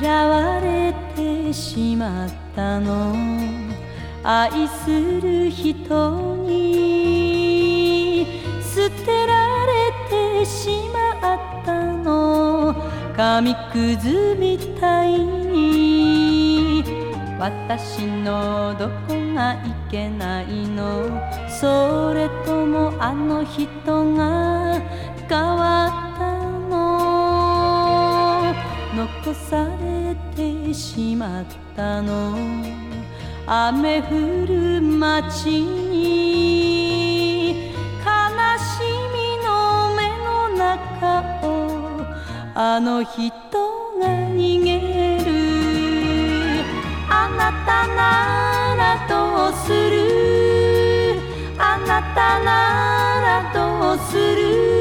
嫌われてしまったの、愛する人に捨てられてしまったの、紙くずみたいに。私のどこがいけないの、それともあの人が変わったの、残されてしまったの、雨降る街に悲しみの目の中をあの人が逃げる。あなたならどうする、あなたならどうする。